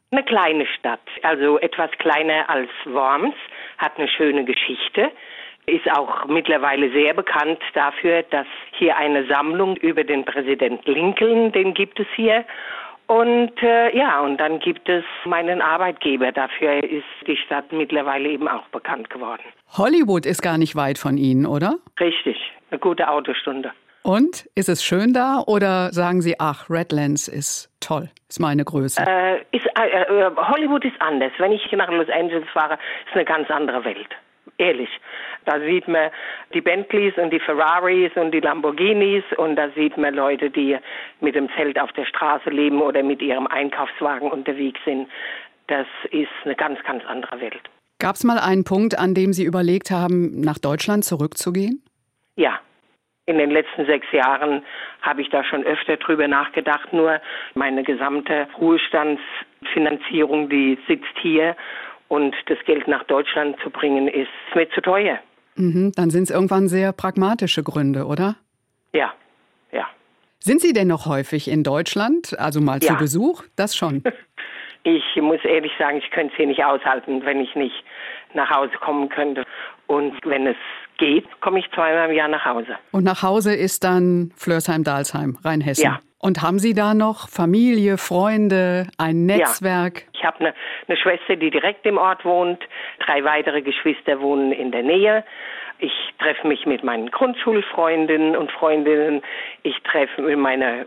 Eine kleine Stadt, also etwas kleiner als Worms, hat eine schöne Geschichte, ist auch mittlerweile sehr bekannt dafür, dass hier eine Sammlung über den Präsident Lincoln, den gibt es hier. Und und dann gibt es meinen Arbeitgeber. Dafür ist die Stadt mittlerweile eben auch bekannt geworden. Hollywood ist gar nicht weit von Ihnen, oder? Richtig, eine gute Autostunde. Und, ist es schön da oder sagen Sie, ach, Redlands ist toll, ist meine Größe? Hollywood ist anders. Wenn ich nach Los Angeles fahre, ist eine ganz andere Welt. Ehrlich. Da sieht man die Bentleys und die Ferraris und die Lamborghinis und da sieht man Leute, die mit dem Zelt auf der Straße leben oder mit ihrem Einkaufswagen unterwegs sind. Das ist eine ganz, ganz andere Welt. Gab es mal einen Punkt, an dem Sie überlegt haben, nach Deutschland zurückzugehen? Ja. In den letzten 6 Jahren habe ich da schon öfter drüber nachgedacht. Nur meine gesamte Ruhestandsfinanzierung, die sitzt hier. Und das Geld nach Deutschland zu bringen, ist mir zu teuer. Dann sind es irgendwann sehr pragmatische Gründe, oder? Ja. Sind Sie denn noch häufig in Deutschland? Also mal zu Besuch? Das schon. Ich muss ehrlich sagen, ich könnte es hier nicht aushalten, wenn ich nicht nach Hause kommen könnte. Und wenn es geht, komme ich 2-mal im Jahr nach Hause. Und nach Hause ist dann Flörsheim-Dalsheim, Rheinhessen? Ja. Und haben Sie da noch Familie, Freunde, ein Netzwerk? Ja. Ich habe eine Schwester, die direkt im Ort wohnt. 3 weitere Geschwister wohnen in der Nähe. Ich treffe mich mit meinen Grundschulfreundinnen und Freundinnen. Ich treffe meine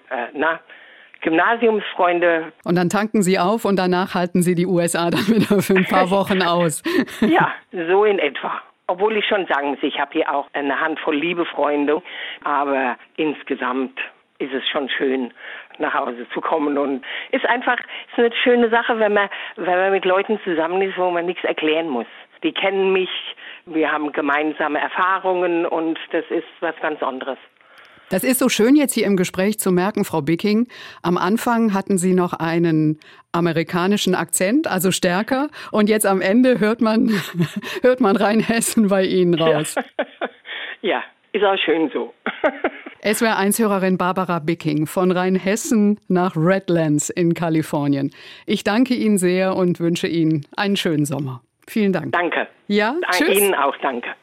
Gymnasiumsfreunde. Und dann tanken Sie auf und danach halten Sie die USA dann wieder für ein paar Wochen aus. Ja, so in etwa. Obwohl ich schon sagen muss, ich habe hier auch eine Handvoll liebe Freunde. Aber insgesamt ist es schon schön, nach Hause zu kommen. Und ist eine schöne Sache, wenn man mit Leuten zusammen ist, wo man nichts erklären muss. Die kennen mich, wir haben gemeinsame Erfahrungen und das ist was ganz anderes. Das ist so schön jetzt hier im Gespräch zu merken, Frau Bicking. Am Anfang hatten Sie noch einen amerikanischen Akzent, also stärker. Und jetzt am Ende hört man Rheinhessen bei Ihnen raus. Ja, ist auch schön so. SWR1-Hörerin Barbara Bicking von Rheinhessen nach Redlands in Kalifornien. Ich danke Ihnen sehr und wünsche Ihnen einen schönen Sommer. Vielen Dank. Danke. Ja, tschüss. Ihnen auch danke.